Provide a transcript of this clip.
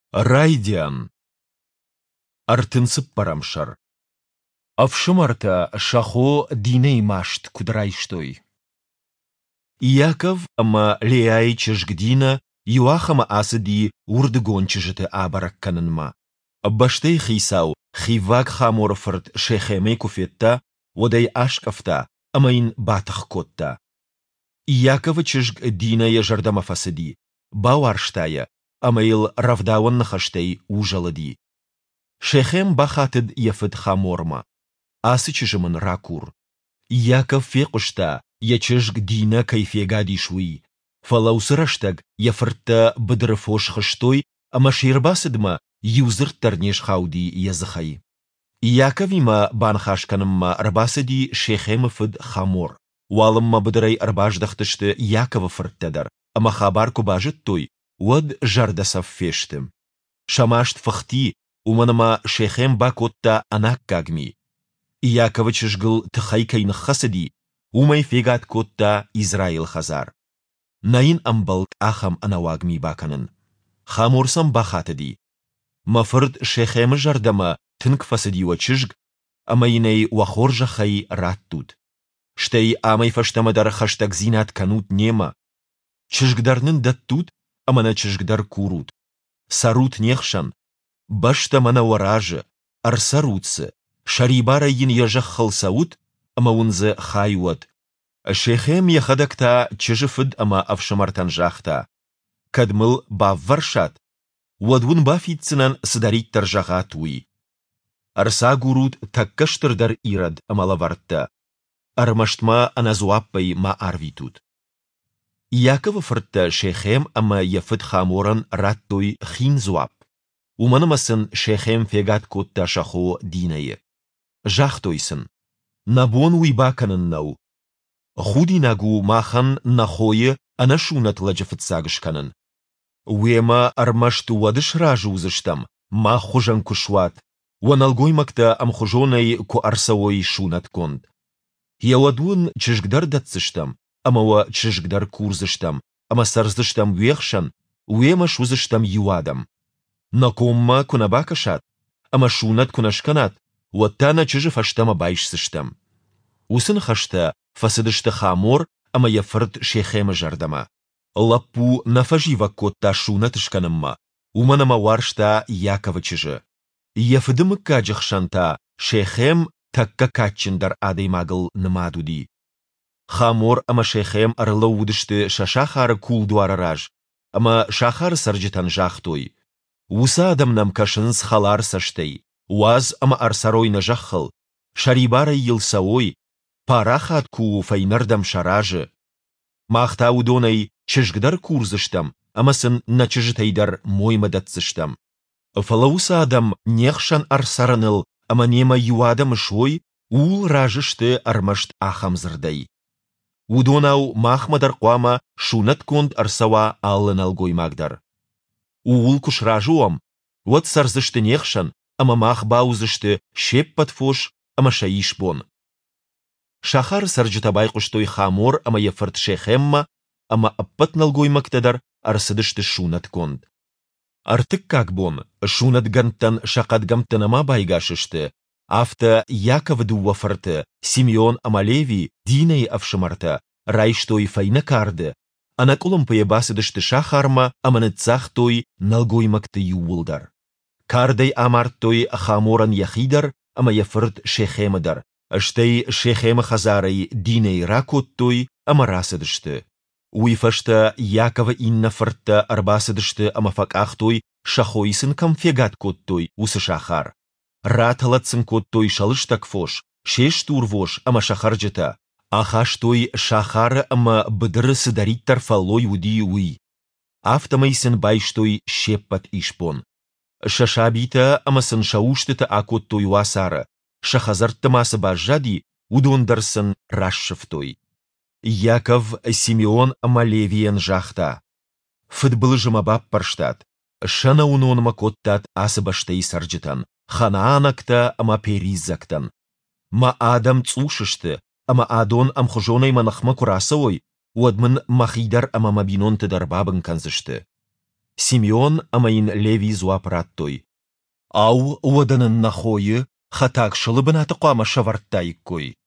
Райдиан. Артынсып барамшар. Авшымарта шахо диней машт кудрайштой. Иаков ама леяй чешгдина юахама асади урдгончежete абаракканынма. Баштей хисау хиваг хаморфорт шехеме куфетта водай ашкафта амаин батах котта. Иакова чешг дина ежардама фасади. Бауарштая амаил равдауан нахаштей ужалади. Шехем бахатед яфет хаморма. Асы чежемын ракур. Иаков фекушта ячежг дина кайфегади шуи. Фалаусыраштаг яфыртта быдрыфош хыштой, ама ширбасыдма юзыр тарнеш хауди языхай. Иаковима банхашканымма рбасыди шехем фыд хамор. Валымма быдрай арбаждахтышты Иакова фырттадар, ама хабар кубажыт той, уад жардасав фештым. Шамашт фахти, уманама шехем бакотта анак кагми. Иакова чыжгыл тхайкайн хасади, умай фегат котта Израил хазар. Наин амбалт ахам анавагми баканын. Хаморсам бахатади. Мафырд шехем жардама тынк фасади ва чыжг, амайней вахоржа хай раттут. Штей амай фаштамадар хаштаг зинат канут нема. Чыжгдарнын даттут, амана чыжгдар курут. Сарут нехшан. Башта мана варажы, арсарутсы. Шарибара yin яжах халсаут, ама унзе хайуат. Шехем яхадакта чыжыфыд ама авшамартан жахта. Кадмыл бавваршат. Уадвун бафитцинан садариттар жахатуи. Арса гурут таккаштырдар ирад амалавартта. Армаштма аназуаппай ма арвитут. Иакова фыртта шехем ама яфыд хаморан раттой хин зуап. Уманамасын шехем фегат котта шахо динае. Жахтойсын. Набон уйбаканын нау. Худи нагу махан нахое анашунат ладжафыцагышканын. Уема армашту вадыш ражу узыштам, ма хужан кушват. Уаналгой макта амхужонай ку арсавой шунат конд. Яwadun чыжгдар датсыштам, амава чыжгдар курзыштам, ама сарзыштам вехшан, уема шузыштам юадам. Накомма кунабакашат, ама шунат кунашканат, уаттана чыжыф аштама байшсыштам. Усын хашта фасыдышты хамор, ама яфырт шехема жардама. Лаппу нафажива котта шунатышканымма, уманама варшта Иакова чыжы. Яфыдымы каджахшанта шехем такка каччиндар адаймагыл нымадуди. Хамор ама шехем арлаудышты шашахар кулдуарараж, ама шахар сарджитан жахтой. Уса адамнам кашынс халар саштей, уаз ама арсарой на жаххал, шарибара йылсаой, парахат ку файнардам шаражы. Махта удонай чыжгдар курзыштам, амасын начыжытайдар моймадатсыштам. Фалауса адам нехшан арсараныл, ама нема юадам шой, ул ражышты армашт ахамзырдай. Удонау махмадар қуама шунат конд арсава аллын алгой магдар. Уул куш ражуам, вот сарзышты нехшан, ама мах баузышты шеп патфош, ама шаиш бон. Шахар сарджитабай куштой хамор, ама яфырт шехемма, ама аппат налгой мактадар арсыдышты шунат конд. Артык как бон, шунат ганттан шақат гамтанама байгашышты, авта Яков дуафарты, Симеон амалеви, диней авшамарта, райштой файна карды, анакулам поебасыдышты шахарма, аманыцах той налгой макты юулдар. Кардей амартой хаморан яхидар, ама яфырт шехемадар, аштей шехема хазарай диней ракот той, ама расыдышты. Уйфашта Якова инна фыртта арбасыдышты амафак той шахойсын камфегат коттой усы шахар. Раталатсын коттой шалыштак фош, шеш турвош ама шахарджета. Ахаштой шахар ама быдыры сыдариттар фаллой уди уй. Автомайсын байштой шеппат ишпон. Шашабита амасын шауштыта акоттой уасара. Шахазарттымасы бажади удондарсын рашшыфтой. Яков Симеон амалевиен жахта. Фытбылыжыма парштат. Шана унонма коттат асыбаштей сарджитан. Ханаанакта ама перизактан. Ма адам цушышты, ама адон амхужонай манахма курасавой, уадмын махидар ама мабинон тыдар бабын канзышты. Симеон амаин Леви зуапраттой. Ау уаданын нахойы, хатак шылыбына тықама шаварттай кой.